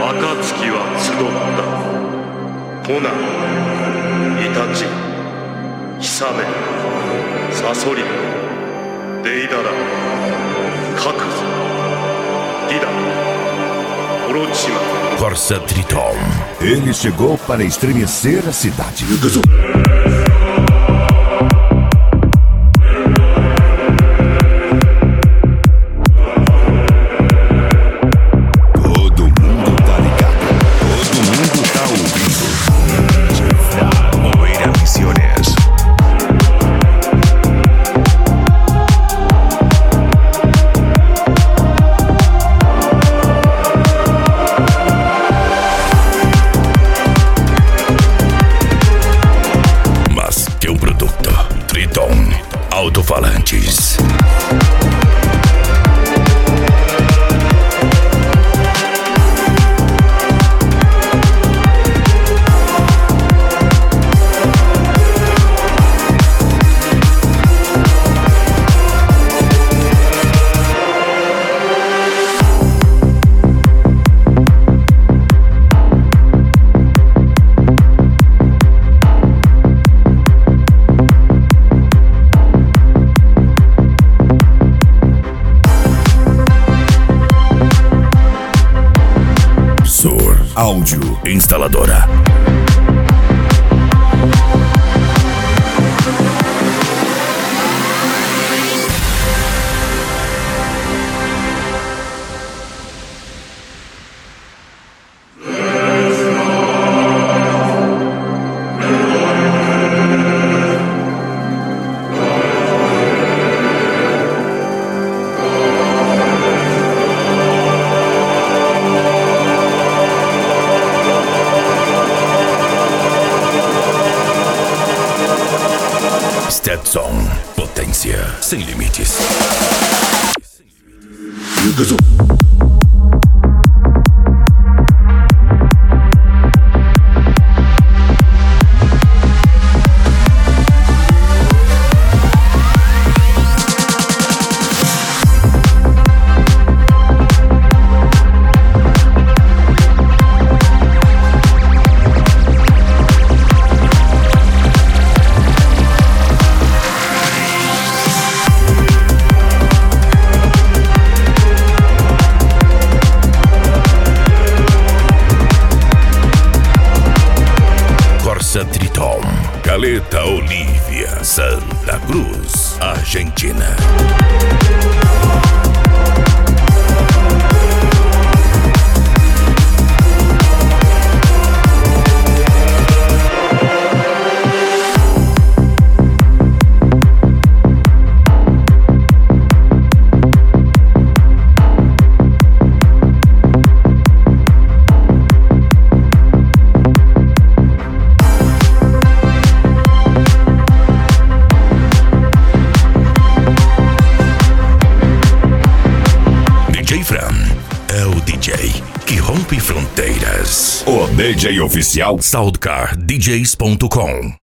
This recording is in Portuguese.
暁は集ったコナン、イタチ、ヒサメ、サソリ、デイダラ、カクズ、ディダ、オロチマ. Corsa Triton. Ele chegou para estremecer a cidade. Todo mundo tá ligado. Todo mundo tá ouvindo. Moira Misiones. Mas que um produto. Triton. Alto-falantes. Sur Áudio Instaladora. Stetson, potência sem limites. Corsa Triton, Caleta Olivia, Santa Cruz, Argentina. DJ Fran é o DJ que rompe fronteiras. O DJ oficial SoundcarDJs.com